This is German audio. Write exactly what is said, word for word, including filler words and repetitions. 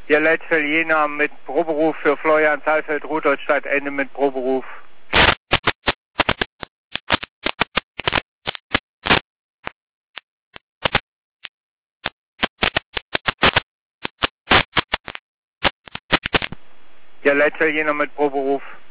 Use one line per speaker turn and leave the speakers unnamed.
Hier Leitfeld Jena mit Proberuf für Florian Saalfeld, Rudolstadt, Ende mit Proberuf. Hier Leitfeld Jena mit Proberuf.